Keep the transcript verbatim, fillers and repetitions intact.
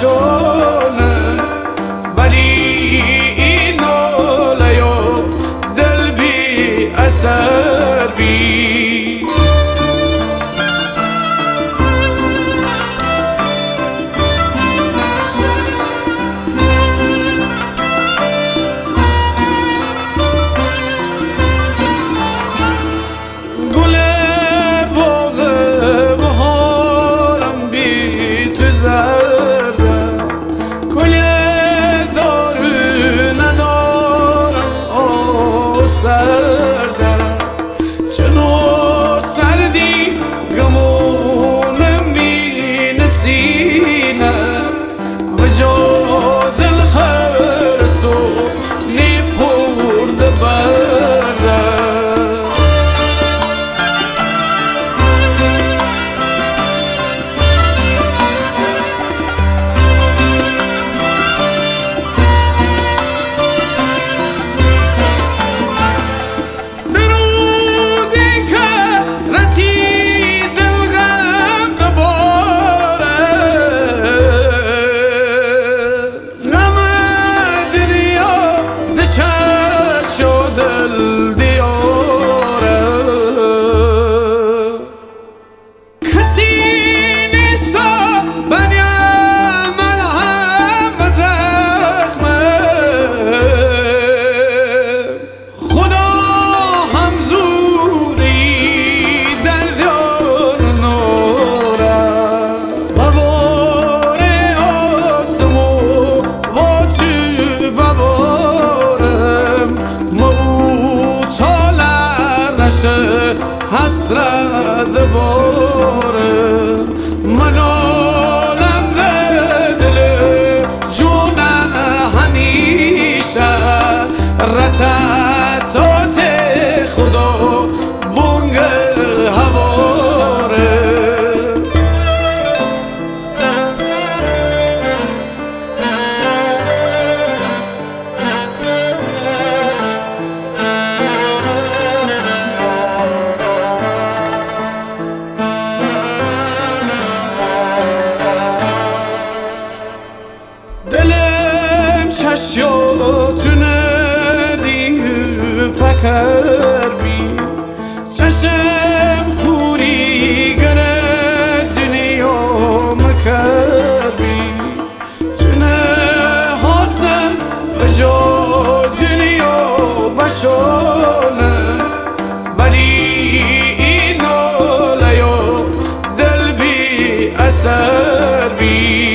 بشونه ولی این ناله و دل بی اثر بی گل باغ بهارم بی تو زرده کل دارو ندارم آه سرده چنو سردی گمونم بی نسینه و جا دل خرسو نیپورد بره حسرت باره من عالم دل جون همیشه رتتات خدا بونگ هواره چشیاتونه دیو پکر بی چشم کوری گره دنیا مکر بی تونه حاسم بجا دنیا بشانه ولی این ناله دل بی اثر بی